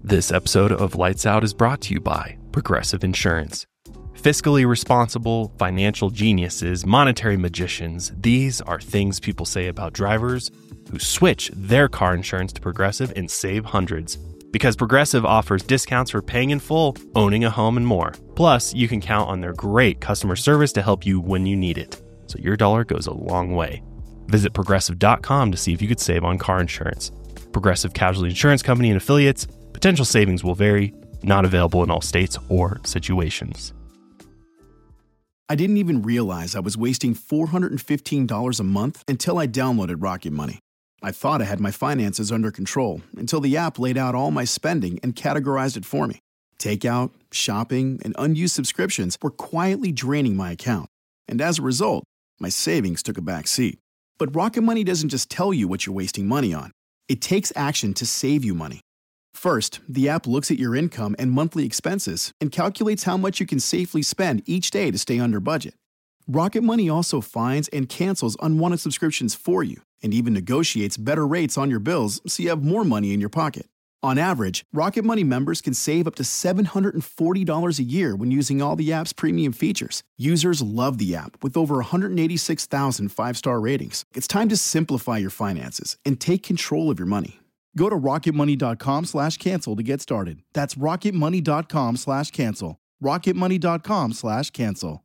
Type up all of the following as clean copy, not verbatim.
This episode of Lights Out is brought to you by Progressive Insurance. Fiscally responsible, financial geniuses, monetary magicians, these are things people say about drivers who switch their car insurance to Progressive and save hundreds. Because Progressive offers discounts for paying in full, owning a home, and more. Plus, you can count on their great customer service to help you when you need it. So your dollar goes a long way. Visit Progressive.com to see if you could save on car insurance. Progressive Casualty Insurance Company and Affiliates. Potential savings will vary, not available in all states or situations. I didn't even realize I was wasting $415 a month until I downloaded Rocket Money. I thought I had my finances under control until the app laid out all my spending and categorized it for me. Takeout, shopping, and unused subscriptions were quietly draining my account. And as a result, my savings took a back seat. But Rocket Money doesn't just tell you what you're wasting money on. It takes action to save you money. First, the app looks at your income and monthly expenses and calculates how much you can safely spend each day to stay under budget. Rocket Money also finds and cancels unwanted subscriptions for you and even negotiates better rates on your bills so you have more money in your pocket. On average, Rocket Money members can save up to $740 a year when using all the app's premium features. Users love the app with over 186,000 five-star ratings. It's time to simplify your finances and take control of your money. Go to rocketmoney.com/cancel to get started. That's rocketmoney.com/cancel. rocketmoney.com/cancel.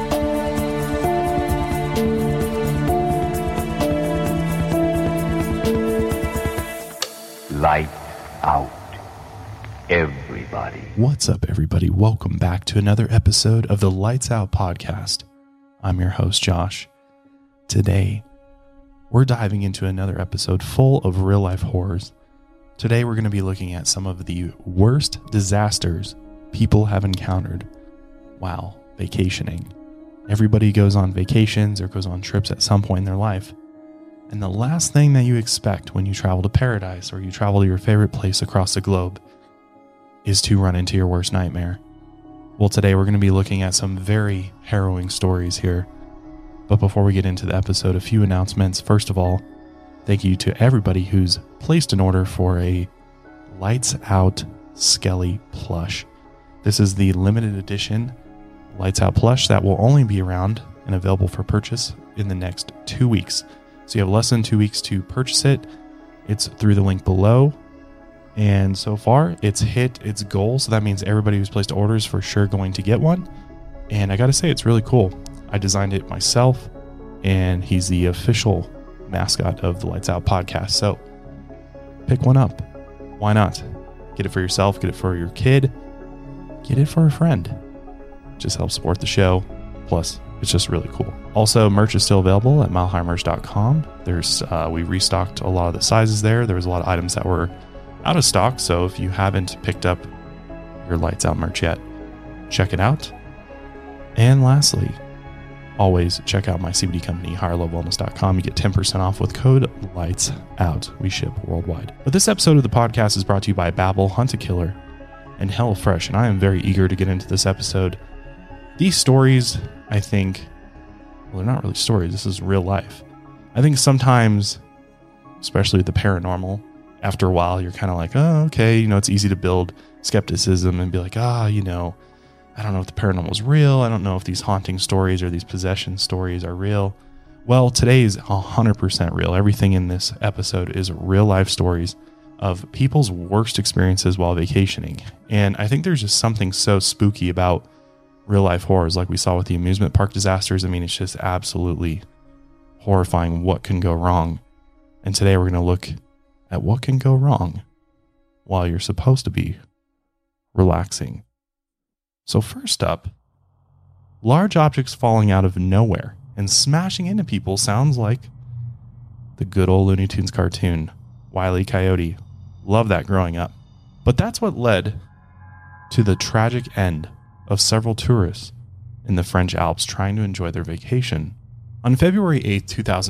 Light out, everybody. What's up, everybody? Welcome back to another episode of the Lights Out podcast. I'm your host, Josh. Today, we're diving into another episode full of real-life horrors. Today, we're going to be looking at some of the worst disasters people have encountered while vacationing. Everybody goes on vacations or goes on trips at some point in their life. And the last thing that you expect when you travel to paradise or you travel to your favorite place across the globe is to run into your worst nightmare. Well, today we're going to be looking at some very harrowing stories here. But before we get into the episode, a few announcements. First of all, thank you to everybody who's placed an order for a Lights Out Skelly plush. This is the limited edition Lights Out plush that will only be around and available for purchase in the next 2 weeks. So you have less than 2 weeks to purchase it. It's through the link below. And so far, it's hit its goal. So that means everybody who's placed orders for sure going to get one. And I got to say, it's really cool. I designed it myself, and he's the official mascot of the Lights Out podcast. So pick one up. Why not? Get it for yourself, get it for your kid, get it for a friend. Just help support the show. Plus, it's just really cool. Also, merch is still available at milehighmerch.com. We restocked a lot of the sizes there. There was a lot of items that were out of stock. So if you haven't picked up your Lights Out merch yet, check it out. And lastly, always check out my CBD company, higherlovewellness.com. You get 10% off with code Lights Out. We ship worldwide. But this episode of the podcast is brought to you by Babbel, Hunt a Killer, and HelloFresh. And I am very eager to get into this episode. These stories, I think, well, they're not really stories. This is real life. I think sometimes, especially with the paranormal, after a while, you're kind of like, oh, okay, it's easy to build skepticism and be like, I don't know if the paranormal is real. I don't know if these haunting stories or these possession stories are real. Well, today is 100% real. Everything in this episode is real life stories of people's worst experiences while vacationing. And I think there's just something so spooky about real life horrors like we saw with the amusement park disasters. I mean, it's just absolutely horrifying what can go wrong. And today we're going to look at what can go wrong while you're supposed to be relaxing. So first up, large objects falling out of nowhere and smashing into people sounds like the good old Looney Tunes cartoon, Wile E. Coyote. Love that growing up. But that's what led to the tragic end of several tourists in the French Alps trying to enjoy their vacation. On February 8,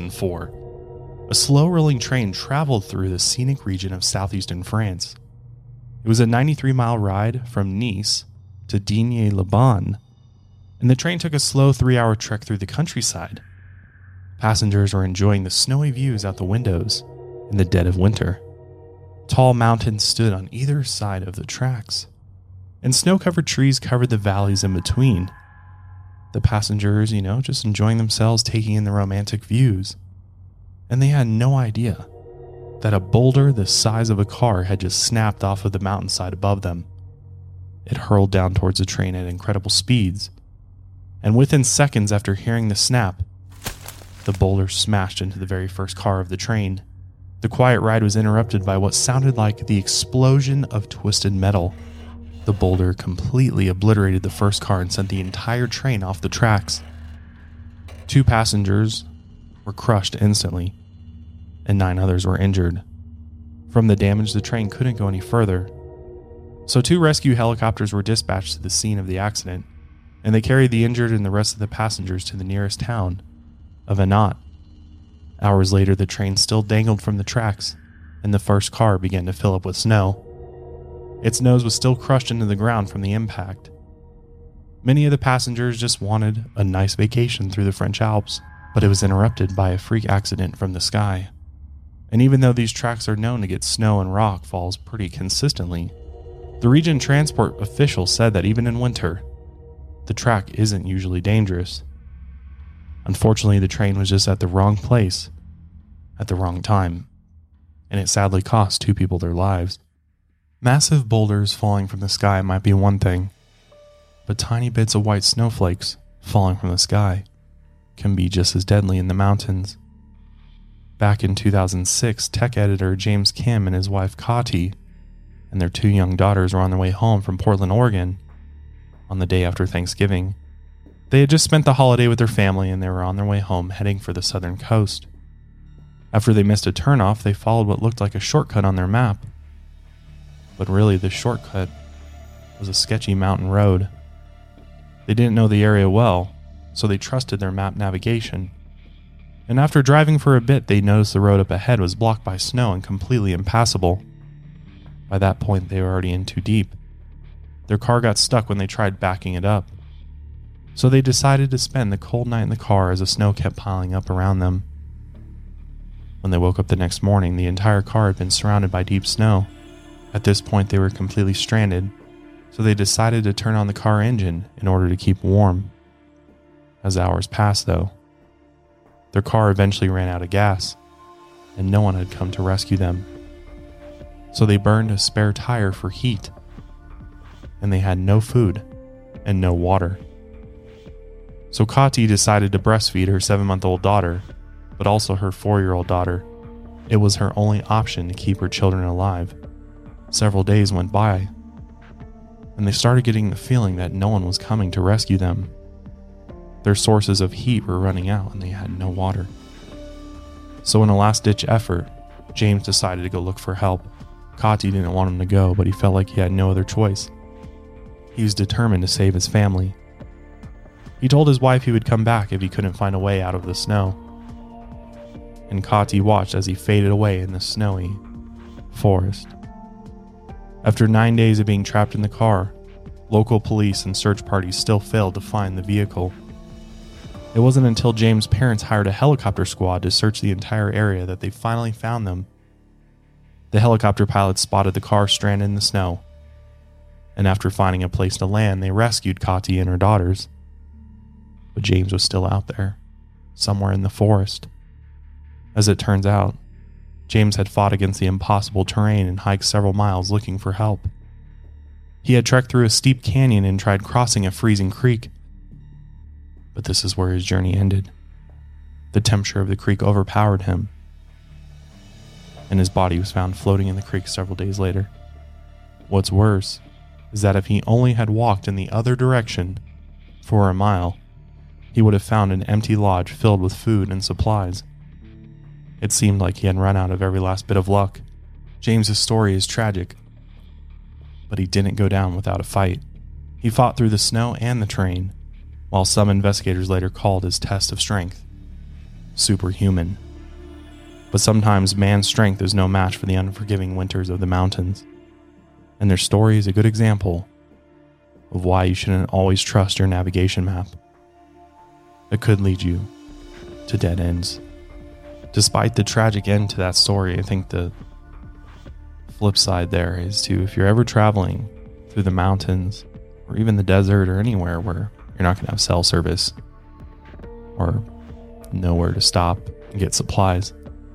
2004, a slow-rolling train traveled through the scenic region of southeastern France. It was a 93-mile ride from Nice to Digne-les-Bains, and the train took a slow 3-hour trek through the countryside. Passengers were enjoying the snowy views out the windows in the dead of winter. Tall mountains stood on either side of the tracks, and snow-covered trees covered the valleys in between. The passengers, just enjoying themselves, taking in the romantic views. And they had no idea that a boulder the size of a car had just snapped off of the mountainside above them. It hurled down towards the train at incredible speeds, and within seconds after hearing the snap, the boulder smashed into the very first car of the train. The quiet ride was interrupted by what sounded like the explosion of twisted metal. The boulder completely obliterated the first car and sent the entire train off the tracks. 2 passengers were crushed instantly, and 9 others were injured. From the damage, the train couldn't go any further. So 2 rescue helicopters were dispatched to the scene of the accident, and they carried the injured and the rest of the passengers to the nearest town of Anat. Hours later, the train still dangled from the tracks, and the first car began to fill up with snow. Its nose was still crushed into the ground from the impact. Many of the passengers just wanted a nice vacation through the French Alps, but it was interrupted by a freak accident from the sky. And even though these tracks are known to get snow and rock falls pretty consistently, the region transport official said that even in winter, the track isn't usually dangerous. Unfortunately, the train was just at the wrong place at the wrong time, and it sadly cost 2 people their lives. Massive boulders falling from the sky might be one thing, but tiny bits of white snowflakes falling from the sky can be just as deadly in the mountains. Back in 2006, tech editor James Kim and his wife Kati and their 2 young daughters were on their way home from Portland, Oregon on the day after Thanksgiving. They had just spent the holiday with their family and they were on their way home heading for the southern coast. After they missed a turnoff, they followed what looked like a shortcut on their map. But really, the shortcut was a sketchy mountain road. They didn't know the area well, so they trusted their map navigation. And after driving for a bit, they noticed the road up ahead was blocked by snow and completely impassable. By that point, they were already in too deep. Their car got stuck when they tried backing it up. So they decided to spend the cold night in the car as the snow kept piling up around them. When they woke up the next morning, the entire car had been surrounded by deep snow. At this point, they were completely stranded, so they decided to turn on the car engine in order to keep warm. As hours passed, though, their car eventually ran out of gas, and no one had come to rescue them. So they burned a spare tire for heat, and they had no food and no water. So Kati decided to breastfeed her 7-month-old daughter, but also her 4-year-old daughter. It was her only option to keep her children alive. Several days went by, and they started getting the feeling that no one was coming to rescue them. Their sources of heat were running out and they had no water. So in a last-ditch effort, James decided to go look for help. Kati didn't want him to go, but he felt like he had no other choice. He was determined to save his family. He told his wife he would come back if he couldn't find a way out of the snow. And Kati watched as he faded away in the snowy forest. After 9 days of being trapped in the car, local police and search parties still failed to find the vehicle. It wasn't until James' parents hired a helicopter squad to search the entire area that they finally found them. The helicopter pilots spotted the car stranded in the snow, and after finding a place to land, they rescued Kati and her daughters. But James was still out there, somewhere in the forest. As it turns out, James had fought against the impossible terrain and hiked several miles looking for help. He had trekked through a steep canyon and tried crossing a freezing creek. But this is where his journey ended. The temperature of the creek overpowered him, and his body was found floating in the creek several days later. What's worse is that if he only had walked in the other direction for a mile, he would have found an empty lodge filled with food and supplies. It seemed like he had run out of every last bit of luck. James's story is tragic, but he didn't go down without a fight. He fought through the snow and the terrain, while some investigators later called his test of strength superhuman. But sometimes man's strength is no match for the unforgiving winters of the mountains, and their story is a good example of why you shouldn't always trust your navigation map. It could lead you to dead ends. Despite the tragic end to that story, I think the flip side there is to, if you're ever traveling through the mountains or even the desert or anywhere where you're not going to have cell service or nowhere to stop and get supplies,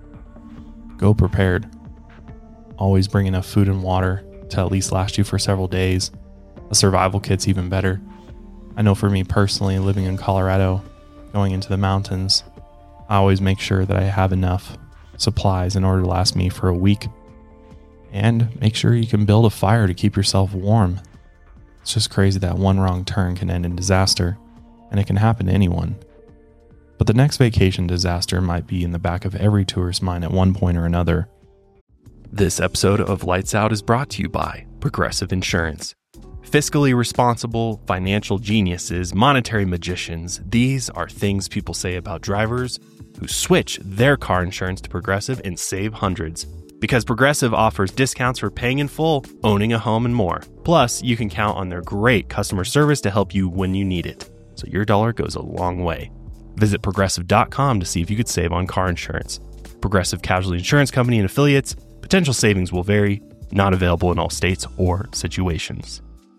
go prepared. Always bring enough food and water to at least last you for several days. A survival kit's even better. I know for me personally, living in Colorado, going into the mountains, I always make sure that I have enough supplies in order to last me for a week. And make sure you can build a fire to keep yourself warm. It's just crazy that one wrong turn can end in disaster, and it can happen to anyone. But the next vacation disaster might be in the back of every tourist's mind at one point or another. This episode of Lights Out is brought to you by Progressive Insurance. Fiscally responsible, financial geniuses, monetary magicians, these are things people say about drivers who switch their car insurance to Progressive and save hundreds. Because Progressive offers discounts for paying in full, owning a home, and more. Plus, you can count on their great customer service to help you when you need it. So your dollar goes a long way. Visit Progressive.com to see if you could save on car insurance. Progressive Casualty Insurance Company and affiliates. Potential savings will vary. Not available in all states or situations.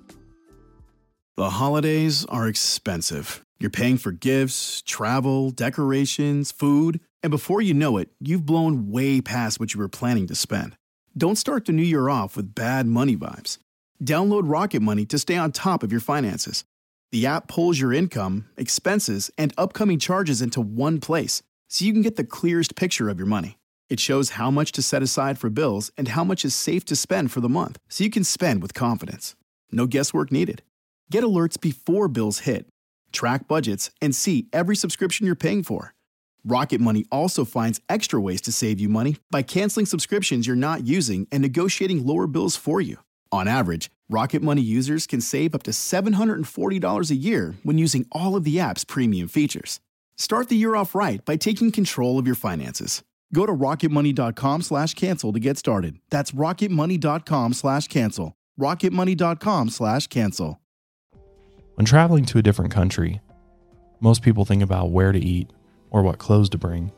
The holidays are expensive. You're paying for gifts, travel, decorations, food, and before you know it, you've blown way past what you were planning to spend. Don't start the new year off with bad money vibes. Download Rocket Money to stay on top of your finances. The app pulls your income, expenses, and upcoming charges into one place, so you can get the clearest picture of your money. It shows how much to set aside for bills and how much is safe to spend for the month, so you can spend with confidence. No guesswork needed. Get alerts before bills hit. Track budgets and see every subscription you're paying for. Rocket Money also finds extra ways to save you money by canceling subscriptions you're not using and negotiating lower bills for you. On average, Rocket Money users can save up to $740 a year when using all of the app's premium features. Start the year off right by taking control of your finances. Go to rocketmoney.com/cancel to get started. That's rocketmoney.com/cancel. rocketmoney.com/cancel. When traveling to a different country, most people think about where to eat or what clothes to bring.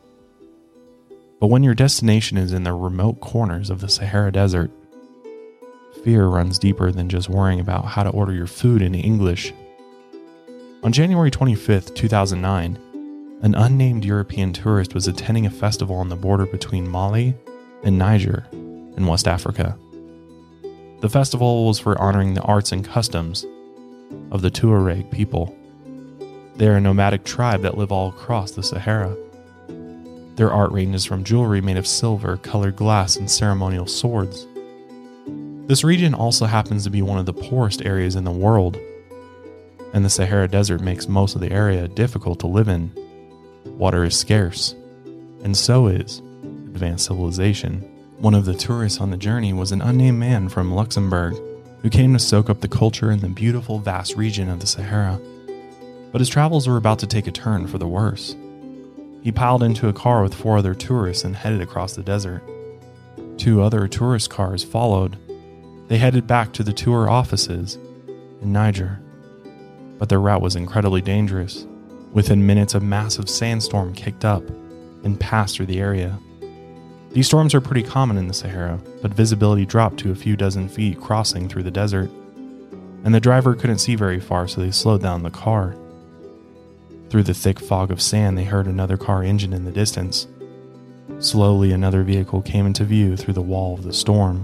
But when your destination is in the remote corners of the Sahara Desert, fear runs deeper than just worrying about how to order your food in English. On January 25th, 2009, an unnamed European tourist was attending a festival on the border between Mali and Niger in West Africa. The festival was for honoring the arts and customs of the Tuareg people. They are a nomadic tribe that live all across the Sahara. Their art ranges from jewelry made of silver, colored glass, and ceremonial swords. This region also happens to be one of the poorest areas in the world, and the Sahara Desert makes most of the area difficult to live in. Water is scarce, and so is advanced civilization. One of the tourists on the journey was an unnamed man from Luxembourg who came to soak up the culture in the beautiful, vast region of the Sahara. But his travels were about to take a turn for the worse. He piled into a car with 4 other tourists and headed across the desert. 2 other tourist cars followed. They headed back to the tour offices in Niger. But their route was incredibly dangerous. Within minutes, a massive sandstorm kicked up and passed through the area. These storms are pretty common in the Sahara, but visibility dropped to a few dozen feet crossing through the desert, and the driver couldn't see very far, so they slowed down the car. Through the thick fog of sand, they heard another car engine in the distance. Slowly, another vehicle came into view through the wall of the storm.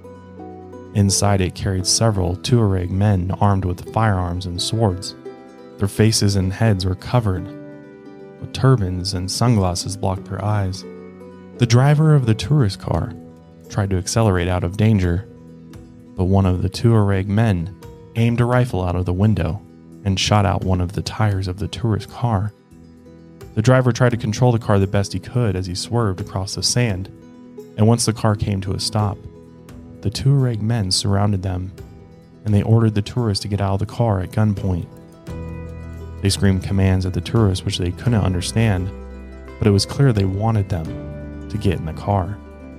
Inside it carried several Tuareg men armed with firearms and swords. Their faces and heads were covered, but turbans and sunglasses blocked their eyes. The driver of the tourist car tried to accelerate out of danger, but one of the Tuareg men aimed a rifle out of the window and shot out one of the tires of the tourist car. The driver tried to control the car the best he could as he swerved across the sand, and once the car came to a stop, the Tuareg men surrounded them, and they ordered the tourist to get out of the car at gunpoint. They screamed commands at the tourists which they couldn't understand, but it was clear they wanted them to get in the car.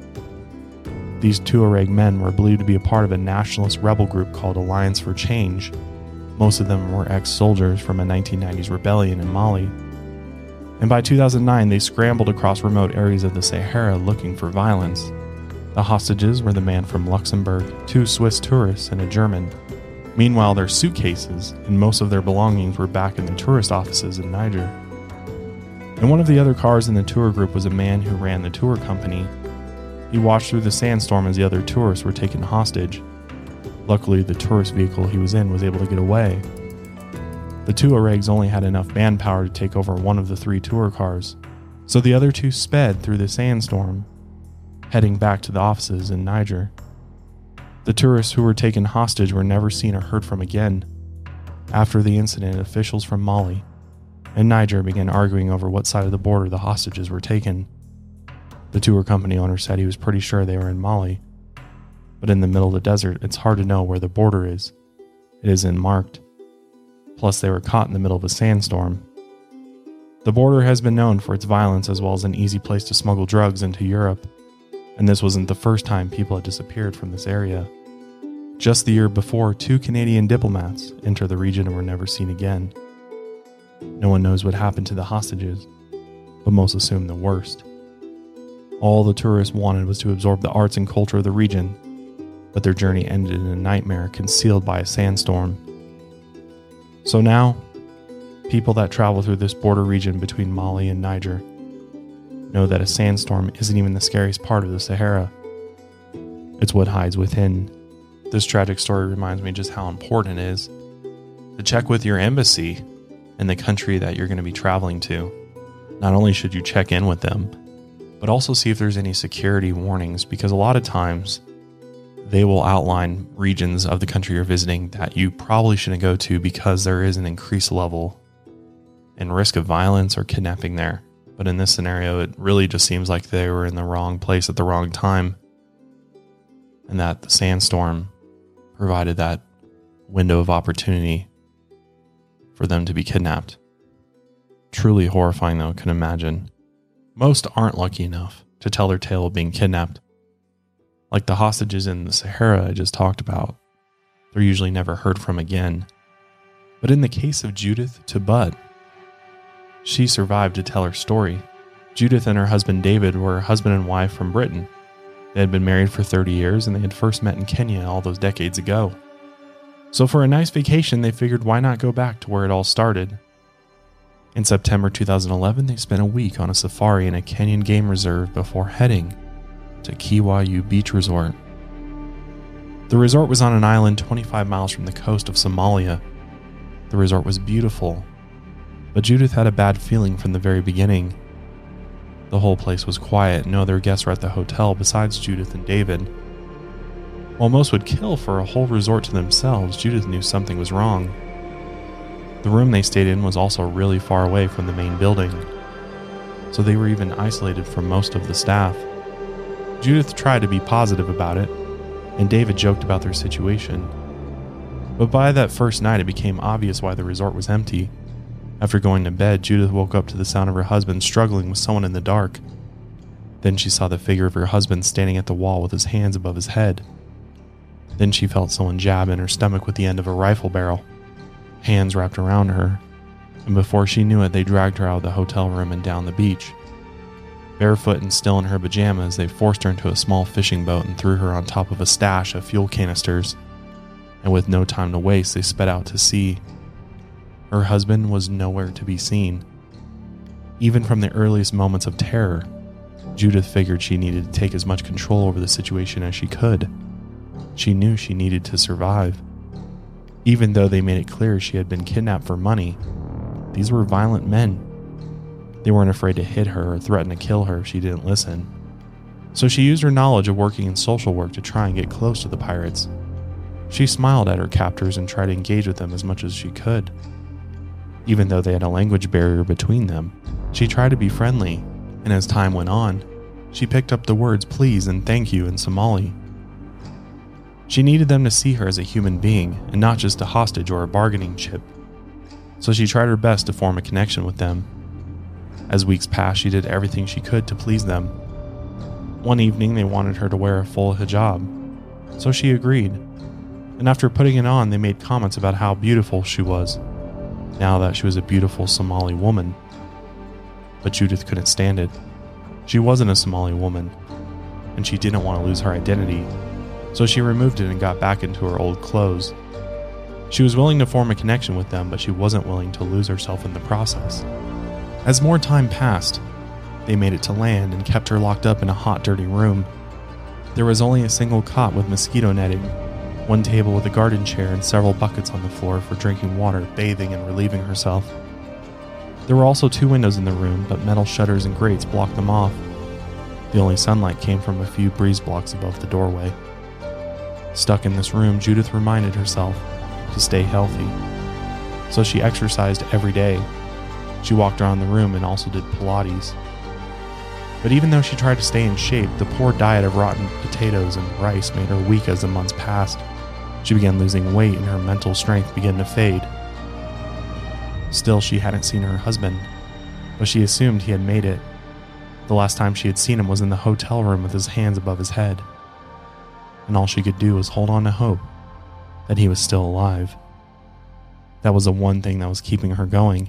These Tuareg men were believed to be a part of a nationalist rebel group called Alliance for Change. Most of them were ex-soldiers from a 1990s rebellion in Mali. And by 2009, they scrambled across remote areas of the Sahara looking for violence. The hostages were the man from Luxembourg, 2 Swiss tourists, and a German. Meanwhile, their suitcases and most of their belongings were back in the tourist offices in Niger. In one of the other cars in the tour group was a man who ran the tour company. He watched through the sandstorm as the other tourists were taken hostage. Luckily, the tourist vehicle he was in was able to get away. The Tuaregs only had enough manpower to take over one of the 3 tour cars, so the other 2 sped through the sandstorm, heading back to the offices in Niger. The tourists who were taken hostage were never seen or heard from again. After the incident, officials from Mali and Niger began arguing over what side of the border the hostages were taken. The tour company owner said he was pretty sure they were in Mali, but in the middle of the desert, it's hard to know where the border is. It isn't marked. Plus, they were caught in the middle of a sandstorm. The border has been known for its violence as well as an easy place to smuggle drugs into Europe, and this wasn't the first time people had disappeared from this area. Just the year before, 2 Canadian diplomats entered the region and were never seen again. No one knows what happened to the hostages, but most assume the worst. All the tourists wanted was to absorb the arts and culture of the region, but their journey ended in a nightmare concealed by a sandstorm. So now, people that travel through this border region between Mali and Niger know that a sandstorm isn't even the scariest part of the Sahara. It's what hides within. This tragic story reminds me just how important it is to check with your embassy in the country that you're going to be traveling to. Not only should you check in with them, but also see if there's any security warnings, because a lot of times they will outline regions of the country you're visiting that you probably shouldn't go to because there is an increased level and risk of violence or kidnapping there. But in this scenario, it really just seems like they were in the wrong place at the wrong time, and that the sandstorm provided that window of opportunity for them to be kidnapped. Truly horrifying, though, can imagine. Most aren't lucky enough to tell their tale of being kidnapped. Like the hostages in the Sahara I just talked about, they're usually never heard from again. But in the case of Judith Tebbutt, she survived to tell her story. Judith and her husband David were husband and wife from Britain. They had been married for 30 years and they had first met in Kenya all those decades ago. So for a nice vacation, they figured why not go back to where it all started. In September 2011, they spent a week on a safari in a Kenyan game reserve before heading to Kiwayu Beach Resort. The resort was on an island 25 miles from the coast of Somalia. The resort was beautiful, but Judith had a bad feeling from the very beginning. The whole place was quiet, no other guests were at the hotel besides Judith and David. While most would kill for a whole resort to themselves, Judith knew something was wrong. The room they stayed in was also really far away from the main building, so they were even isolated from most of the staff. Judith tried to be positive about it, and David joked about their situation. But by that first night, it became obvious why the resort was empty. After going to bed, Judith woke up to the sound of her husband struggling with someone in the dark. Then she saw the figure of her husband standing at the wall with his hands above his head. Then she felt someone jab in her stomach with the end of a rifle barrel. Hands wrapped around her, and before she knew it, they dragged her out of the hotel room and down the beach. Barefoot and still in her pajamas, they forced her into a small fishing boat and threw her on top of a stash of fuel canisters. And with no time to waste, they sped out to sea. Her husband was nowhere to be seen. Even from the earliest moments of terror, Judith figured she needed to take as much control over the situation as she could. She knew she needed to survive. Even though they made it clear she had been kidnapped for money, these were violent men. They weren't afraid to hit her or threaten to kill her if she didn't listen. So she used her knowledge of working in social work to try and get close to the pirates. She smiled at her captors and tried to engage with them as much as she could. Even though they had a language barrier between them, she tried to be friendly, and as time went on, she picked up the words please and thank you in Somali. She needed them to see her as a human being and not just a hostage or a bargaining chip. So she tried her best to form a connection with them. As weeks passed, she did everything she could to please them. One evening, they wanted her to wear a full hijab, so she agreed. And after putting it on, they made comments about how beautiful she was, now that she was a beautiful Somali woman. But Judith couldn't stand it. She wasn't a Somali woman. and she didn't want to lose her identity, so she removed it and got back into her old clothes. She was willing to form a connection with them, but she wasn't willing to lose herself in the process. As more time passed, they made it to land and kept her locked up in a hot, dirty room. There was only a single cot with mosquito netting, one table with a garden chair, and several buckets on the floor for drinking water, bathing, and relieving herself. There were also 2 windows in the room, but metal shutters and grates blocked them off. The only sunlight came from a few breeze blocks above the doorway. Stuck in this room, Judith reminded herself to stay healthy. So she exercised every day. She walked around the room and also did Pilates. But even though she tried to stay in shape, the poor diet of rotten potatoes and rice made her weak as the months passed. She began losing weight and her mental strength began to fade. Still, she hadn't seen her husband, but she assumed he had made it. The last time she had seen him was in the hotel room with his hands above his head. And all she could do was hold on to hope that he was still alive. That was the one thing that was keeping her going.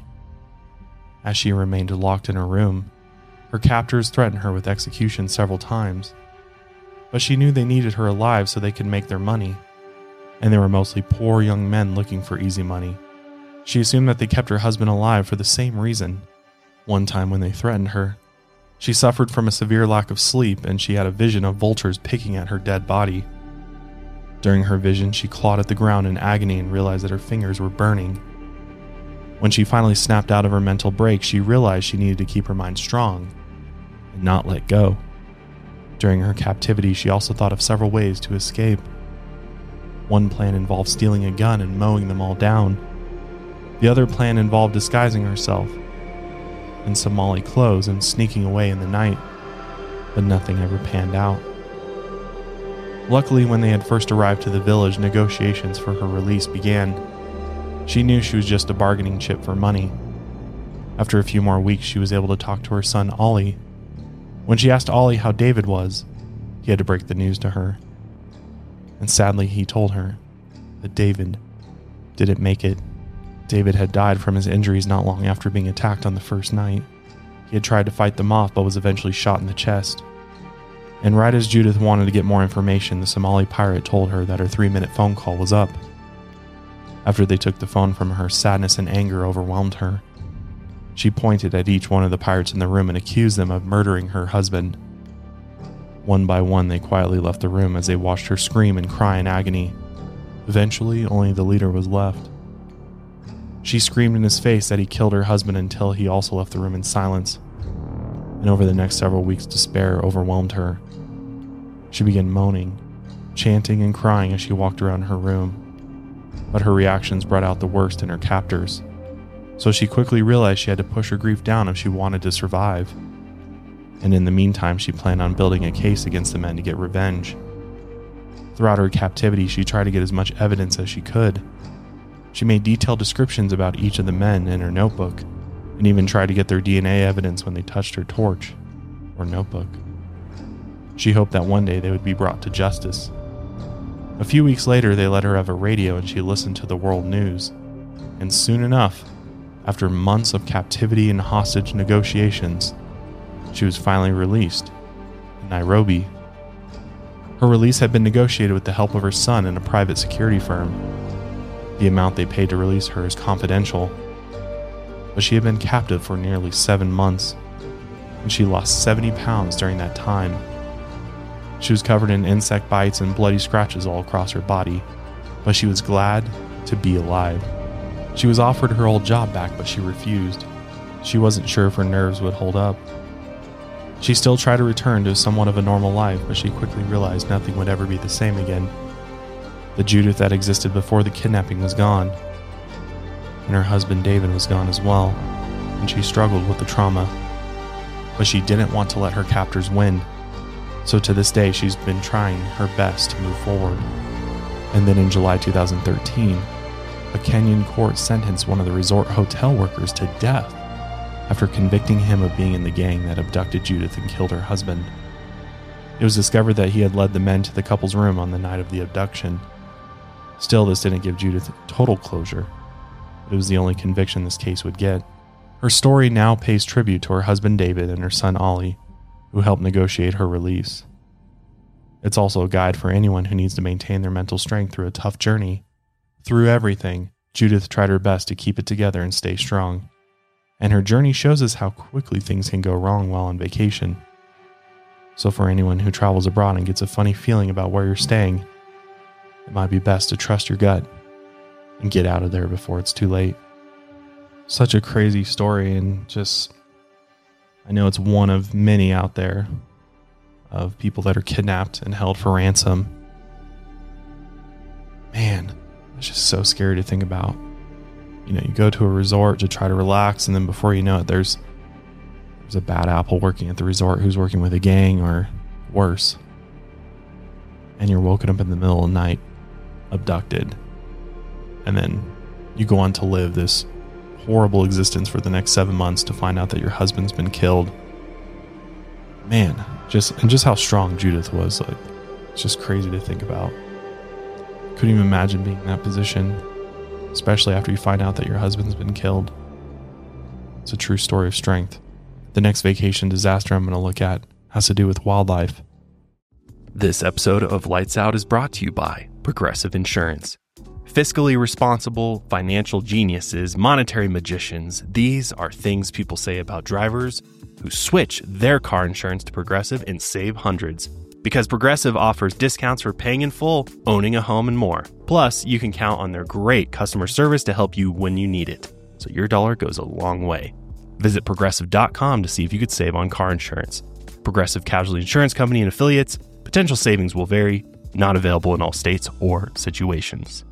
As she remained locked in her room, her captors threatened her with execution several times, but she knew they needed her alive so they could make their money, and they were mostly poor young men looking for easy money. She assumed that they kept her husband alive for the same reason. One time when they threatened her, she suffered from a severe lack of sleep and she had a vision of vultures picking at her dead body. During her vision, she clawed at the ground in agony and realized that her fingers were burning. When she finally snapped out of her mental break, she realized she needed to keep her mind strong and not let go. During her captivity, she also thought of several ways to escape. One plan involved stealing a gun and mowing them all down. The other plan involved disguising herself in Somali clothes and sneaking away in the night, but nothing ever panned out. Luckily, when they had first arrived to the village, negotiations for her release began. She knew she was just a bargaining chip for money. After a few more weeks, she was able to talk to her son, Ollie. When she asked Ollie how David was, he had to break the news to her. And sadly, he told her that David didn't make it. David had died from his injuries not long after being attacked on the first night. He had tried to fight them off, but was eventually shot in the chest. And right as Judith wanted to get more information, the Somali pirate told her that her 3-minute phone call was up. After they took the phone from her, sadness and anger overwhelmed her. She pointed at each one of the pirates in the room and accused them of murdering her husband. One by one, they quietly left the room as they watched her scream and cry in agony. Eventually, only the leader was left. She screamed in his face that he killed her husband until he also left the room in silence. And over the next several weeks, despair overwhelmed her. She began moaning, chanting and crying as she walked around her room. But her reactions brought out the worst in her captors. So she quickly realized she had to push her grief down if she wanted to survive. And in the meantime, she planned on building a case against the men to get revenge. Throughout her captivity, she tried to get as much evidence as she could. She made detailed descriptions about each of the men in her notebook, and even tried to get their DNA evidence when they touched her torch or notebook. She hoped that one day they would be brought to justice. A few weeks later, they let her have a radio and she listened to the world news. And soon enough, after months of captivity and hostage negotiations, she was finally released in Nairobi. Her release had been negotiated with the help of her son and a private security firm. The amount they paid to release her is confidential, but she had been captive for nearly 7 months, and she lost 70 pounds during that time. She was covered in insect bites and bloody scratches all across her body, but she was glad to be alive. She was offered her old job back, but she refused. She wasn't sure if her nerves would hold up. She still tried to return to somewhat of a normal life, but she quickly realized nothing would ever be the same again. The Judith that existed before the kidnapping was gone, and her husband David was gone as well, and she struggled with the trauma. But she didn't want to let her captors win, so to this day she's been trying her best to move forward. And then in July 2013, a Kenyan court sentenced one of the resort hotel workers to death after convicting him of being in the gang that abducted Judith and killed her husband. It was discovered that he had led the men to the couple's room on the night of the abduction. Still, this didn't give Judith total closure. It was the only conviction this case would get. Her story now pays tribute to her husband David and her son Ollie, who helped negotiate her release. It's also a guide for anyone who needs to maintain their mental strength through a tough journey. Through everything, Judith tried her best to keep it together and stay strong. And her journey shows us how quickly things can go wrong while on vacation. So for anyone who travels abroad and gets a funny feeling about where you're staying, it might be best to trust your gut and get out of there before it's too late. Such a crazy story, and just, I know it's one of many out there of people that are kidnapped and held for ransom. Man, it's just so scary to think about. You know, you go to a resort to try to relax, and then before you know it, there's a bad apple working at the resort who's working with a gang, or worse. And you're woken up in the middle of the night, abducted. And then you go on to live this horrible existence for the next 7 months to find out that your husband's been killed. Man, just how strong Judith was. Like, it's just crazy to think about. Couldn't even imagine being in that position, especially after you find out that your husband's been killed. It's a true story of strength. The next vacation disaster I'm going to look at has to do with wildlife. This episode of Lights Out is brought to you by Progressive Insurance. Fiscally responsible, financial geniuses, monetary magicians, these are things people say about drivers who switch their car insurance to Progressive and save hundreds. Because Progressive offers discounts for paying in full, owning a home, and more. Plus, you can count on their great customer service to help you when you need it. So your dollar goes a long way. Visit Progressive.com to see if you could save on car insurance. Progressive Casualty Insurance Company and affiliates. Potential savings will vary. Not available in all states or situations.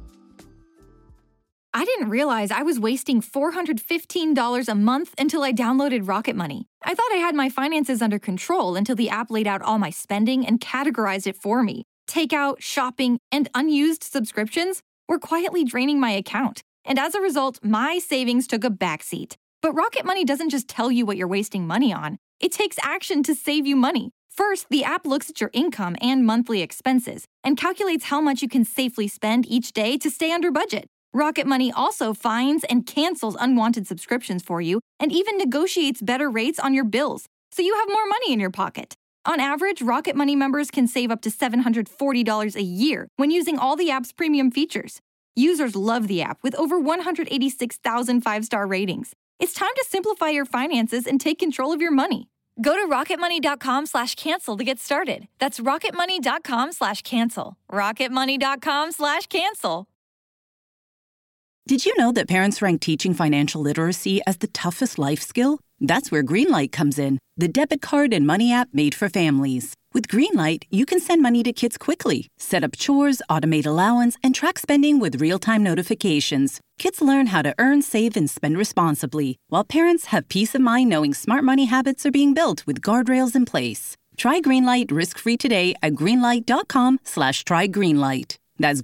I didn't realize I was wasting $415 a month until I downloaded Rocket Money. I thought I had my finances under control until the app laid out all my spending and categorized it for me. Takeout, shopping, and unused subscriptions were quietly draining my account. And as a result, my savings took a backseat. But Rocket Money doesn't just tell you what you're wasting money on. It takes action to save you money. First, the app looks at your income and monthly expenses and calculates how much you can safely spend each day to stay under budget. Rocket Money also finds and cancels unwanted subscriptions for you and even negotiates better rates on your bills, so you have more money in your pocket. On average, Rocket Money members can save up to $740 a year when using all the app's premium features. Users love the app with over 186,000 five-star ratings. It's time to simplify your finances and take control of your money. Go to rocketmoney.com/cancel to get started. That's rocketmoney.com/cancel. rocketmoney.com/cancel. Did you know that parents rank teaching financial literacy as the toughest life skill? That's where Greenlight comes in, the debit card and money app made for families. With Greenlight, you can send money to kids quickly, set up chores, automate allowance, and track spending with real-time notifications. Kids learn how to earn, save, and spend responsibly, while parents have peace of mind knowing smart money habits are being built with guardrails in place. Try Greenlight risk-free today at greenlight.com/trygreenlight. That's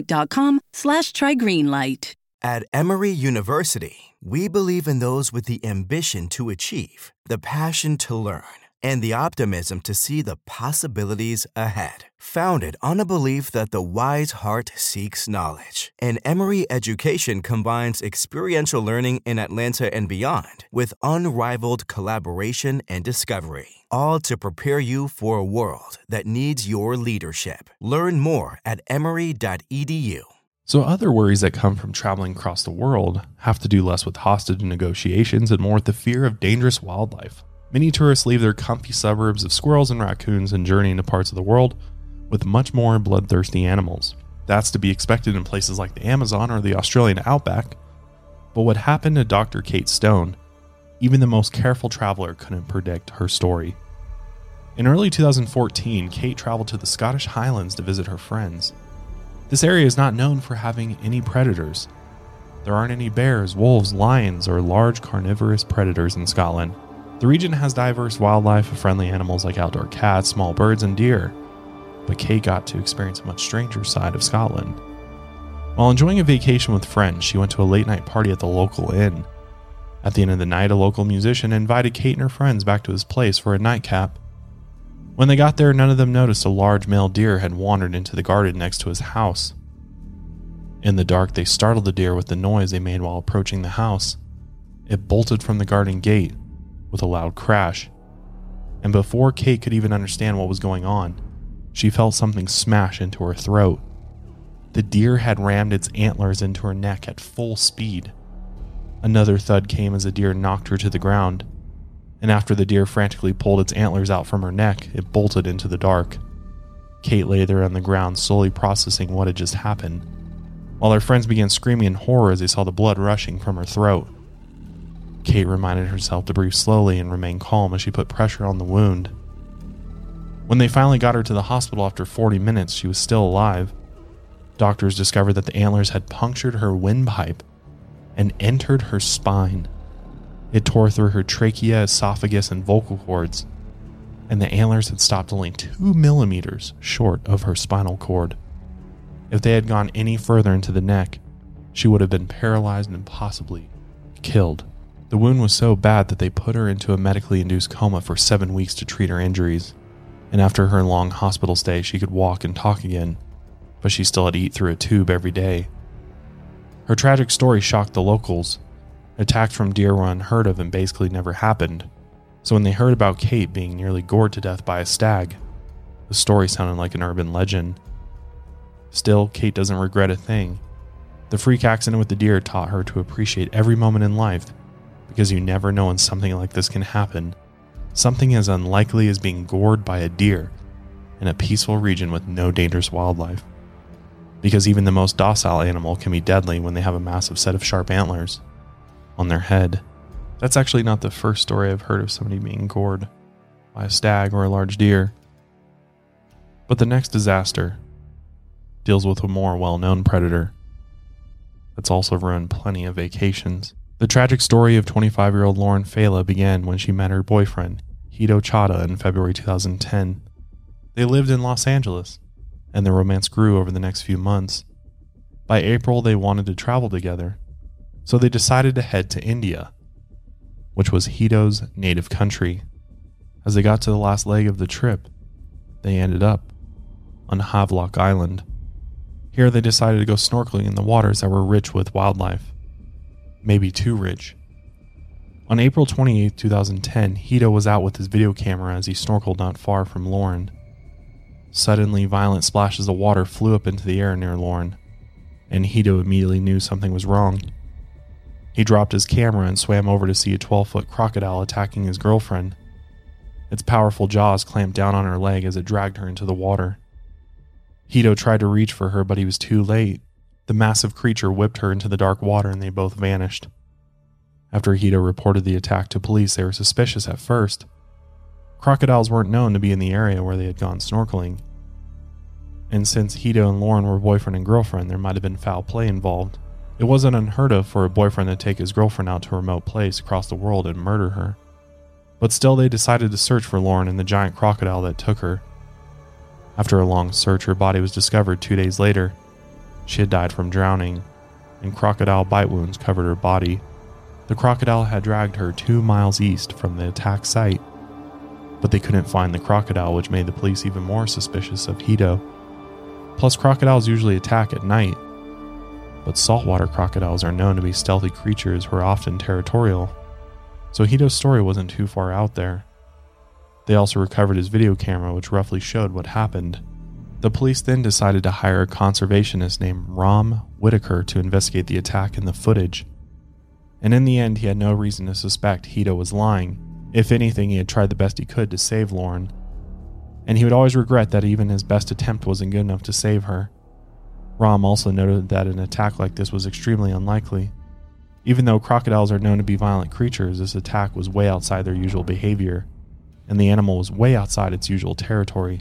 greenlight.com/trygreenlight. At Emory University, we believe in those with the ambition to achieve, the passion to learn, and the optimism to see the possibilities ahead. Founded on a belief that the wise heart seeks knowledge, and Emory education combines experiential learning in Atlanta and beyond with unrivaled collaboration and discovery, all to prepare you for a world that needs your leadership. Learn more at emory.edu. So other worries that come from traveling across the world have to do less with hostage negotiations and more with the fear of dangerous wildlife. Many tourists leave their comfy suburbs of squirrels and raccoons and journey into parts of the world with much more bloodthirsty animals. That's to be expected in places like the Amazon or the Australian outback. But what happened to Dr. Kate Stone, even the most careful traveler couldn't predict her story. In early 2014, Kate traveled to the Scottish Highlands to visit her friends. This area is not known for having any predators. There aren't any bears, wolves, lions, or large carnivorous predators in Scotland. The region has diverse wildlife of friendly animals like outdoor cats, small birds, and deer. But Kate got to experience a much stranger side of Scotland. While enjoying a vacation with friends, she went to a late-night party at the local inn. At the end of the night, a local musician invited Kate and her friends back to his place for a nightcap. When they got there, none of them noticed a large male deer had wandered into the garden next to his house. In the dark, they startled the deer with the noise they made while approaching the house. It bolted from the garden gate with a loud crash, and before Kate could even understand what was going on, she felt something smash into her throat. The deer had rammed its antlers into her neck at full speed. Another thud came as the deer knocked her to the ground, and after the deer frantically pulled its antlers out from her neck, it bolted into the dark. Kate lay there on the ground, slowly processing what had just happened, while her friends began screaming in horror as they saw the blood rushing from her throat. Kate reminded herself to breathe slowly and remain calm as she put pressure on the wound. When they finally got her to the hospital after 40 minutes, she was still alive. Doctors discovered that the antlers had punctured her windpipe and entered her spine. It tore through her trachea, esophagus, and vocal cords, and the antlers had stopped only 2 millimeters short of her spinal cord. If they had gone any further into the neck, she would have been paralyzed and possibly killed. The wound was so bad that they put her into a medically induced coma for 7 weeks to treat her injuries, and after her long hospital stay, she could walk and talk again, but she still had to eat through a tube every day. Her tragic story shocked the locals. Attacks from deer were unheard of and basically never happened, so when they heard about Kate being nearly gored to death by a stag, the story sounded like an urban legend. Still, Kate doesn't regret a thing. The freak accident with the deer taught her to appreciate every moment in life, because you never know when something like this can happen. Something as unlikely as being gored by a deer in a peaceful region with no dangerous wildlife. Because even the most docile animal can be deadly when they have a massive set of sharp antlers on their head. That's actually not the first story I've heard of somebody being gored by a stag or a large deer. But the next disaster deals with a more well-known predator that's also ruined plenty of vacations. The tragic story of 25-year-old Lauren Fela began when she met her boyfriend, Hito Chada, in February 2010. They lived in Los Angeles, and their romance grew over the next few months. By April, they wanted to travel together, so they decided to head to India, which was Hito's native country. As they got to the last leg of the trip, they ended up on Havelock Island. Here they decided to go snorkeling in the waters that were rich with wildlife. Maybe too rich. On April 28, 2010, Hito was out with his video camera as he snorkeled not far from Lauren. Suddenly, violent splashes of water flew up into the air near Lauren, and Hito immediately knew something was wrong. He dropped his camera and swam over to see a 12-foot crocodile attacking his girlfriend. Its powerful jaws clamped down on her leg as it dragged her into the water. Hito tried to reach for her, but he was too late. The massive creature whipped her into the dark water and they both vanished. After Hito reported the attack to police, they were suspicious at first. Crocodiles weren't known to be in the area where they had gone snorkeling. And since Hito and Lauren were boyfriend and girlfriend, there might have been foul play involved. It wasn't unheard of for a boyfriend to take his girlfriend out to a remote place across the world and murder her. But still, they decided to search for Lauren and the giant crocodile that took her. After a long search, her body was discovered 2 days later. She had died from drowning, and crocodile bite wounds covered her body. The crocodile had dragged her 2 miles east from the attack site, but they couldn't find the crocodile, which made the police even more suspicious of Hito. Plus, crocodiles usually attack at night, but saltwater crocodiles are known to be stealthy creatures who are often territorial, so Hito's story wasn't too far out there. They also recovered his video camera, which roughly showed what happened. The police then decided to hire a conservationist named Ram Whitaker to investigate the attack and the footage. And in the end, he had no reason to suspect Hito was lying. If anything, he had tried the best he could to save Lauren. And he would always regret that even his best attempt wasn't good enough to save her. Ram also noted that an attack like this was extremely unlikely. Even though crocodiles are known to be violent creatures, this attack was way outside their usual behavior, and the animal was way outside its usual territory.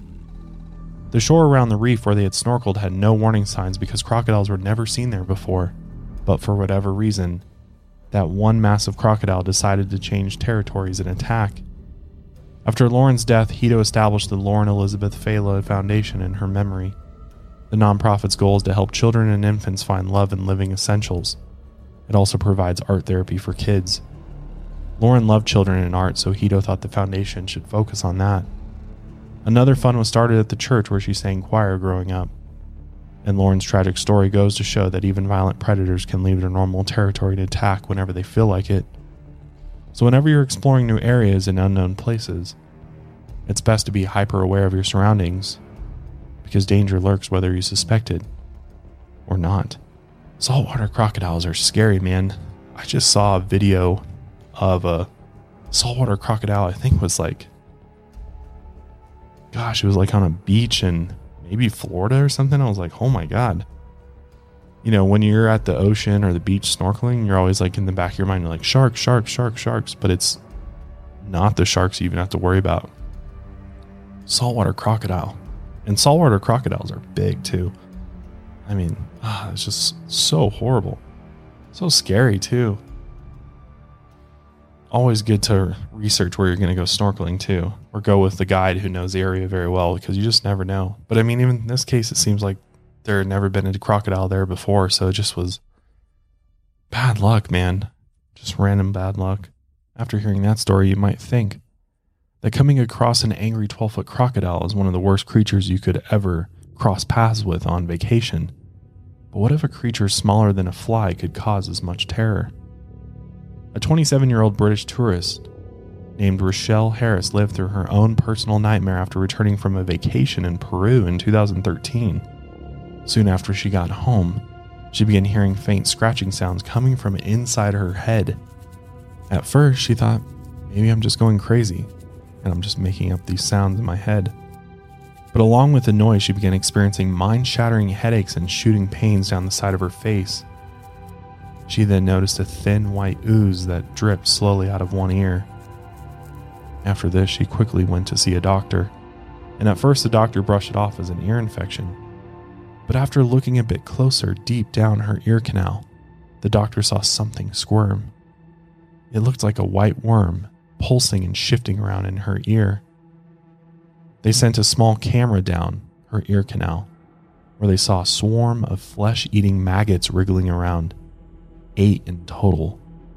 The shore around the reef where they had snorkeled had no warning signs because crocodiles were never seen there before, but for whatever reason, that one massive crocodile decided to change territories and attack. After Lauren's death, Hito established the Lauren Elizabeth Fela Foundation in her memory. The nonprofit's goal is to help children and infants find love and living essentials. It also provides art therapy for kids. Lauren loved children and art, so Hito thought the foundation should focus on that. Another fund was started at the church where she sang choir growing up. And Lauren's tragic story goes to show that even violent predators can leave their normal territory to attack whenever they feel like it. So whenever you're exploring new areas and unknown places, it's best to be hyper aware of your surroundings because danger lurks whether you suspect it or not. Saltwater crocodiles are scary, man. I just saw a video of a saltwater crocodile. I think it was like on a beach in maybe Florida or something. I was like, oh my God. You know, when you're at the ocean or the beach snorkeling, you're always like in the back of your mind, you're like, sharks, sharks, sharks, sharks. But it's not the sharks you even have to worry about. Saltwater crocodile. And saltwater crocodiles are big too. I mean, it's just so horrible. So scary too. Always good to research where you're going to go snorkeling too, or go with the guide who knows the area very well, because you just never know. But I mean, even in this case, it seems like there had never been a crocodile there before, so it just was bad luck, man. Just random bad luck. After hearing that story, you might think that coming across an angry 12-foot crocodile is one of the worst creatures you could ever cross paths with on vacation. But what if a creature smaller than a fly could cause as much terror? A 27-year-old British tourist named Rochelle Harris lived through her own personal nightmare after returning from a vacation in Peru in 2013. Soon after she got home, she began hearing faint scratching sounds coming from inside her head. At first, she thought, maybe I'm just going crazy, and I'm just making up these sounds in my head. But along with the noise, she began experiencing mind-shattering headaches and shooting pains down the side of her face. She then noticed a thin white ooze that dripped slowly out of one ear. After this, she quickly went to see a doctor, and at first the doctor brushed it off as an ear infection. But after looking a bit closer deep down her ear canal, the doctor saw something squirm. It looked like a white worm pulsing and shifting around in her ear. They sent a small camera down her ear canal, where they saw a swarm of flesh-eating maggots wriggling around, 8 in total.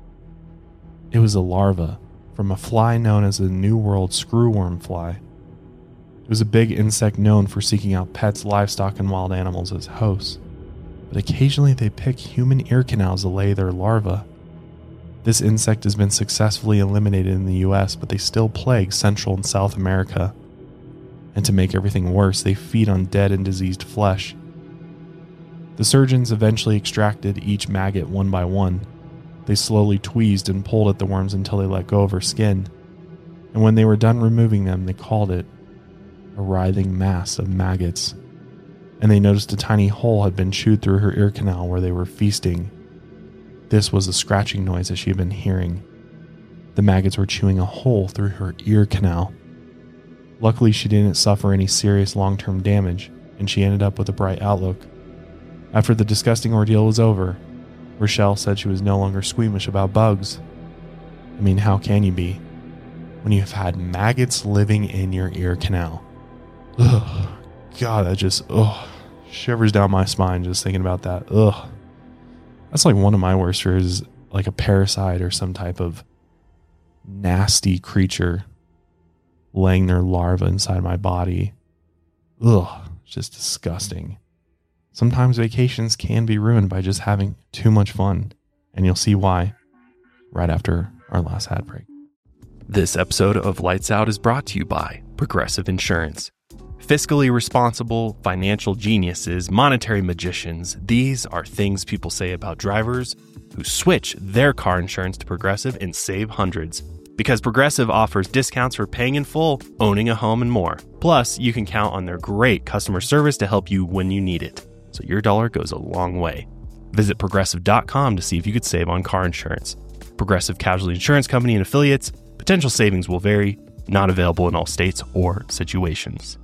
It was a larva from a fly known as the New World screwworm fly. It was a big insect known for seeking out pets, livestock, and wild animals as hosts, but occasionally they pick human ear canals to lay their larvae. This insect has been successfully eliminated in the US, but they still plague Central and South America. And to make everything worse, they feed on dead and diseased flesh. The surgeons eventually extracted each maggot one by one. They slowly tweezed and pulled at the worms until they let go of her skin. And when they were done removing them, they called it a writhing mass of maggots. And they noticed a tiny hole had been chewed through her ear canal where they were feasting. This was the scratching noise that she had been hearing. The maggots were chewing a hole through her ear canal. Luckily, she didn't suffer any serious long-term damage, and she ended up with a bright outlook. After the disgusting ordeal was over, Rochelle said she was no longer squeamish about bugs. I mean, how can you be when you've had maggots living in your ear canal? Ugh, God, that just, shivers down my spine just thinking about that. Ugh. That's like one of my worst fears, like a parasite or some type of nasty creature laying their larva inside my body. Ugh, it's just disgusting. Sometimes vacations can be ruined by just having too much fun, and you'll see why right after our last ad break. This episode of Lights Out is brought to you by Progressive Insurance. Fiscally responsible, financial geniuses, monetary magicians, these are things people say about drivers who switch their car insurance to Progressive and save hundreds. Because Progressive offers discounts for paying in full, owning a home, and more. Plus, you can count on their great customer service to help you when you need it. So your dollar goes a long way. Visit Progressive.com to see if you could save on car insurance. Progressive Casualty Insurance Company and affiliates. Potential savings will vary. Not available in all states or situations.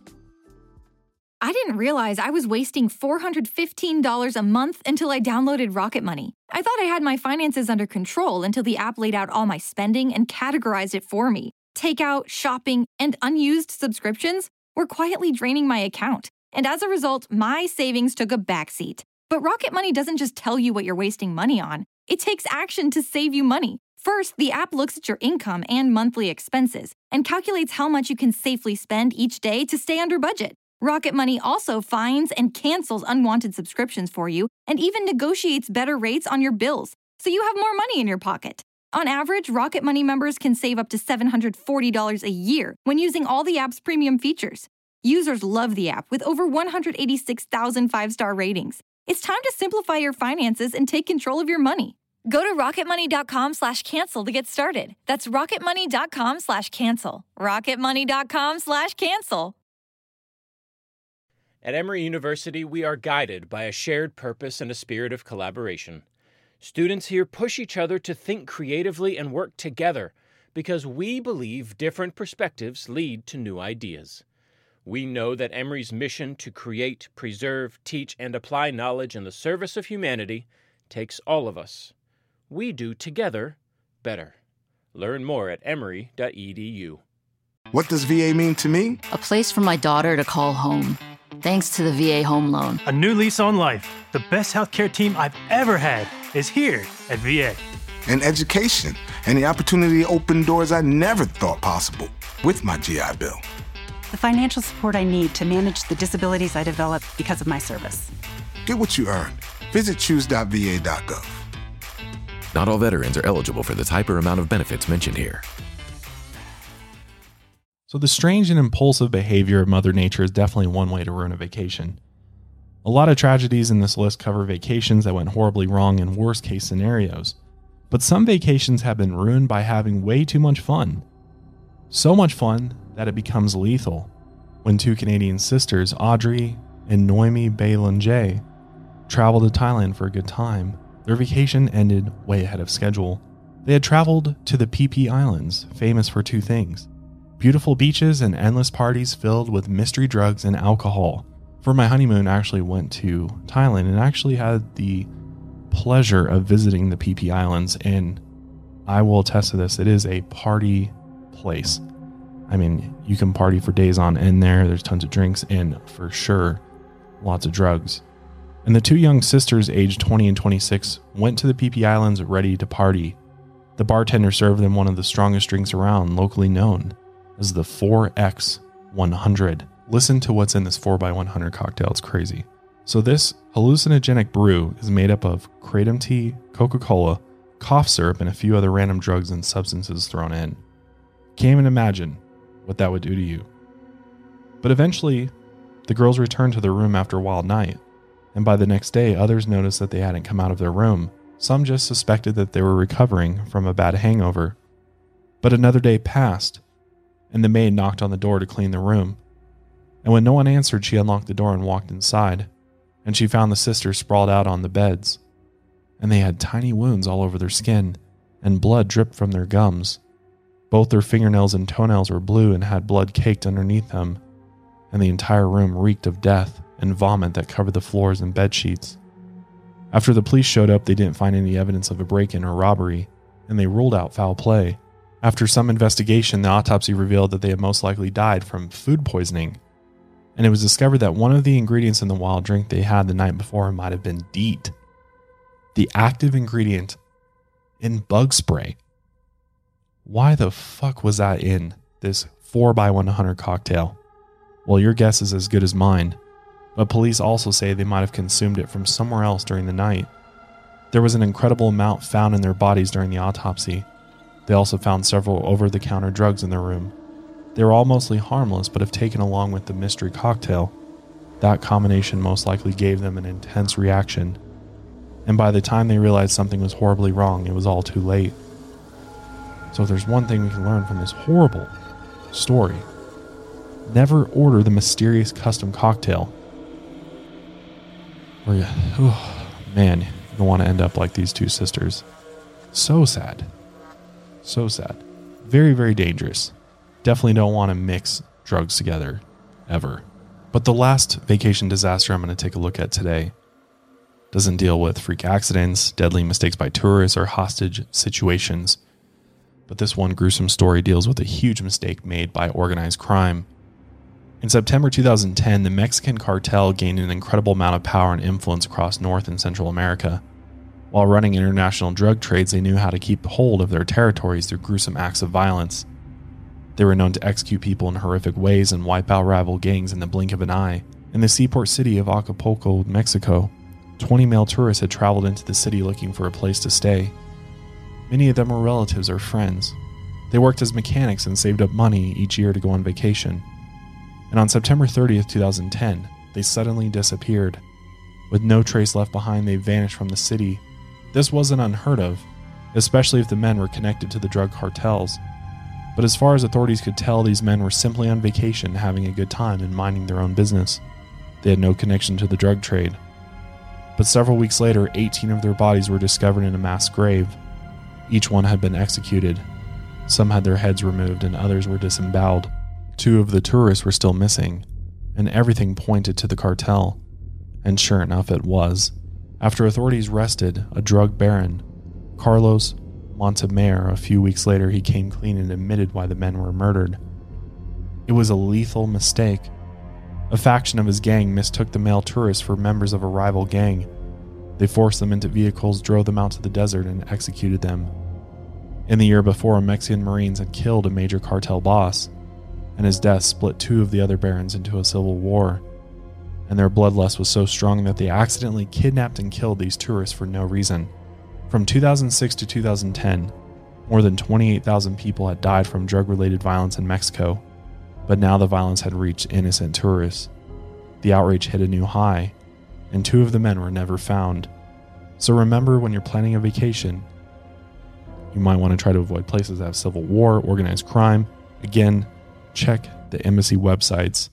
I didn't realize I was wasting $415 a month until I downloaded Rocket Money. I thought I had my finances under control until the app laid out all my spending and categorized it for me. Takeout, shopping, and unused subscriptions were quietly draining my account. And as a result, my savings took a backseat. But Rocket Money doesn't just tell you what you're wasting money on. It takes action to save you money. First, the app looks at your income and monthly expenses and calculates how much you can safely spend each day to stay under budget. Rocket Money also finds and cancels unwanted subscriptions for you and even negotiates better rates on your bills, so you have more money in your pocket. On average, Rocket Money members can save up to $740 a year when using all the app's premium features. Users love the app with over 186,000 five-star ratings. It's time to simplify your finances and take control of your money. Go to rocketmoney.com/cancel to get started. That's rocketmoney.com/cancel. rocketmoney.com/cancel. At Emory University, we are guided by a shared purpose and a spirit of collaboration. Students here push each other to think creatively and work together because we believe different perspectives lead to new ideas. We know that Emory's mission to create, preserve, teach, and apply knowledge in the service of humanity takes all of us. We do together better. Learn more at emory.edu. What does VA mean to me? A place for my daughter to call home. Thanks to the VA Home Loan. A new lease on life. The best healthcare team I've ever had is here at VA. And education, and the opportunity to open doors I never thought possible with my GI Bill. The financial support I need to manage the disabilities I developed because of my service. Get what you earned. Visit choose.va.gov. Not all veterans are eligible for the type or amount of benefits mentioned here. So the strange and impulsive behavior of Mother Nature is definitely one way to ruin a vacation. A lot of tragedies in this list cover vacations that went horribly wrong in worst case scenarios. But some vacations have been ruined by having way too much fun. So much fun that it becomes lethal. When two Canadian sisters, Audrey and Noemi Bélanger, traveled to Thailand for a good time, their vacation ended way ahead of schedule. They had traveled to the Phi Phi Islands, famous for two things: beautiful beaches and endless parties filled with mystery drugs and alcohol. For my honeymoon, I actually went to Thailand and actually had the pleasure of visiting the Phi Phi Islands, and I will attest to this, it is a party place. I mean, you can party for days on end there. There's tons of drinks and for sure, lots of drugs. And the two young sisters, aged 20 and 26, went to the Phi Phi Islands ready to party. The bartender served them one of the strongest drinks around, locally known as the 4X100. Listen to what's in this 4x100 cocktail. It's crazy. So this hallucinogenic brew is made up of kratom tea, Coca-Cola, cough syrup, and a few other random drugs and substances thrown in. Can't even imagine what that would do to you. But eventually, the girls returned to their room after a wild night, and by the next day, others noticed that they hadn't come out of their room. Some just suspected that they were recovering from a bad hangover. But another day passed, and the maid knocked on the door to clean the room. And when no one answered, she unlocked the door and walked inside, and she found the sisters sprawled out on the beds, and they had tiny wounds all over their skin, and blood dripped from their gums. Both their fingernails and toenails were blue and had blood caked underneath them, and the entire room reeked of death and vomit that covered the floors and bed sheets. After the police showed up, they didn't find any evidence of a break-in or robbery, and they ruled out foul play. After some investigation, the autopsy revealed that they had most likely died from food poisoning, and it was discovered that one of the ingredients in the wild drink they had the night before might have been DEET, the active ingredient in bug spray. Why the fuck was that in this 4x100 cocktail? Well, your guess is as good as mine, but police also say they might have consumed it from somewhere else during the night. There was an incredible amount found in their bodies during the autopsy. They also found several over-the-counter drugs in their room. They were all mostly harmless, but if taken along with the mystery cocktail, that combination most likely gave them an intense reaction. And by the time they realized something was horribly wrong, it was all too late. So if there's one thing we can learn from this horrible story, never order the mysterious custom cocktail. Or you don't want to end up like these two sisters. So sad. So sad. Very, very dangerous. Definitely don't want to mix drugs together, ever. But the last vacation disaster I'm going to take a look at today doesn't deal with freak accidents, deadly mistakes by tourists, or hostage situations. But this one gruesome story deals with a huge mistake made by organized crime. In September 2010, the Mexican cartel gained an incredible amount of power and influence across North and Central America. While running international drug trades, they knew how to keep hold of their territories through gruesome acts of violence. They were known to execute people in horrific ways and wipe out rival gangs in the blink of an eye. In the seaport city of Acapulco, Mexico, 20 male tourists had traveled into the city looking for a place to stay. Many of them were relatives or friends. They worked as mechanics and saved up money each year to go on vacation. And on September 30th, 2010, they suddenly disappeared. With no trace left behind, they vanished from the city. This wasn't unheard of, especially if the men were connected to the drug cartels. But as far as authorities could tell, these men were simply on vacation, having a good time and minding their own business. They had no connection to the drug trade. But several weeks later, 18 of their bodies were discovered in a mass grave. Each one had been executed. Some had their heads removed and others were disemboweled. 2 of the tourists were still missing, and everything pointed to the cartel. And sure enough, it was. After authorities arrested a drug baron, Carlos Montemayor, a few weeks later he came clean and admitted why the men were murdered. It was a lethal mistake. A faction of his gang mistook the male tourists for members of a rival gang. They forced them into vehicles, drove them out to the desert, and executed them. In the year before, Mexican Marines had killed a major cartel boss, and his death split 2 of the other barons into a civil war. And their bloodlust was so strong that they accidentally kidnapped and killed these tourists for no reason. From 2006 to 2010, more than 28,000 people had died from drug-related violence in Mexico, but now the violence had reached innocent tourists. The outrage hit a new high, and 2 of the men were never found. So remember, when you're planning a vacation, you might want to try to avoid places that have civil war, organized crime. Again, check the embassy websites,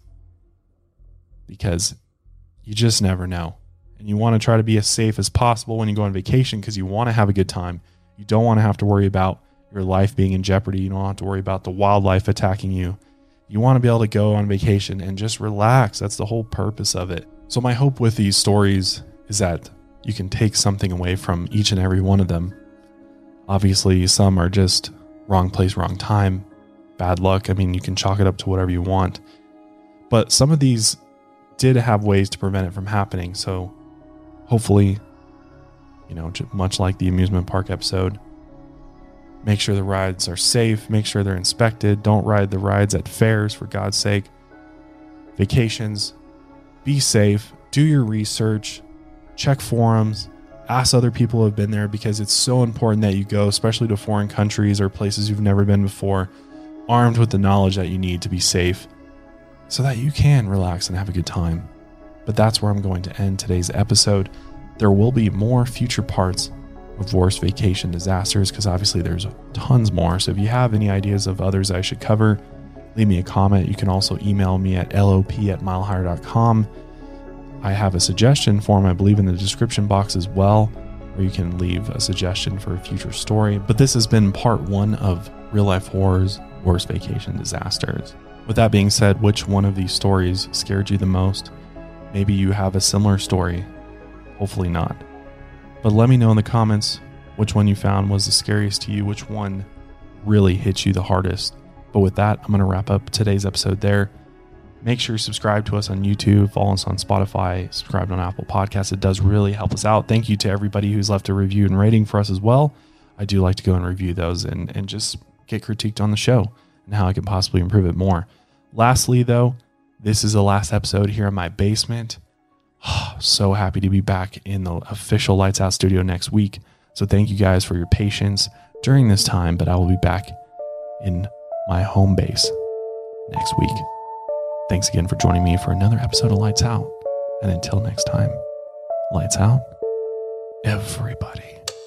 because you just never know. And you want to try to be as safe as possible when you go on vacation, because you want to have a good time. You don't want to have to worry about your life being in jeopardy. You don't have to worry about the wildlife attacking you. You want to be able to go on vacation and just relax. That's the whole purpose of it. So my hope with these stories is that you can take something away from each and every one of them. Obviously, some are just wrong place, wrong time, bad luck. I mean, you can chalk it up to whatever you want. But some of these did have ways to prevent it from happening. So hopefully, much like the amusement park episode, make sure the rides are safe, make sure they're inspected. Don't ride the rides at fairs, for God's sake. Vacations, be safe, do your research, check forums, ask other people who have been there, because it's so important that you go, especially to foreign countries or places you've never been before, armed with the knowledge that you need to be safe so that you can relax and have a good time. But that's where I'm going to end today's episode. There will be more future parts of worst vacation disasters, because obviously there's tons more. So if you have any ideas of others I should cover, leave me a comment. You can also email me at lop@milehigher.com. I have a suggestion form, I believe, in the description box as well, where you can leave a suggestion for a future story. But this has been part 1 of Real Life Horrors, Worst Vacation Disasters. With that being said, which one of these stories scared you the most? Maybe you have a similar story. Hopefully not. But let me know in the comments which one you found was the scariest to you, which one really hit you the hardest. But with that, I'm going to wrap up today's episode there. Make sure you subscribe to us on YouTube, follow us on Spotify, subscribe on Apple Podcasts. It does really help us out. Thank you to everybody who's left a review and rating for us as well. I do like to go and review those and just get critiqued on the show and how I can possibly improve it more. Lastly, though, this is the last episode here in my basement. So happy to be back in the official Lights Out studio next week. So thank you guys for your patience during this time, but I will be back in my home base next week. Thanks again for joining me for another episode of Lights Out. And until next time, lights out, everybody.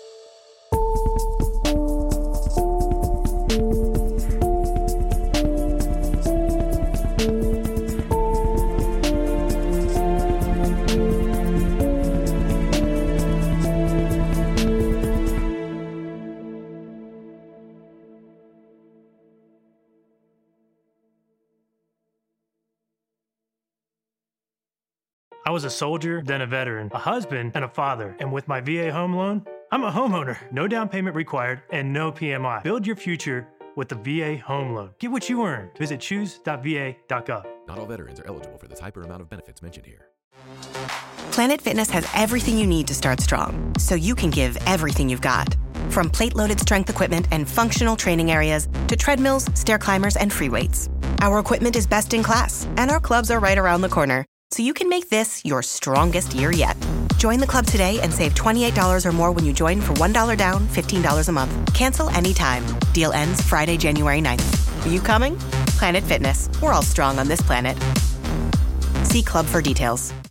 I was a soldier, then a veteran, a husband, and a father. And with my VA home loan, I'm a homeowner. No down payment required and no PMI. Build your future with the VA home loan. Get what you earn. Visit choose.va.gov. Not all veterans are eligible for the type or amount of benefits mentioned here. Planet Fitness has everything you need to start strong, so you can give everything you've got. From plate-loaded strength equipment and functional training areas to treadmills, stair climbers, and free weights. Our equipment is best in class, and our clubs are right around the corner, so you can make this your strongest year yet. Join the club today and save $28 or more when you join for $1 down, $15 a month. Cancel anytime. Deal ends Friday, January 9th. Are you coming? Planet Fitness. We're all strong on this planet. See Club for details.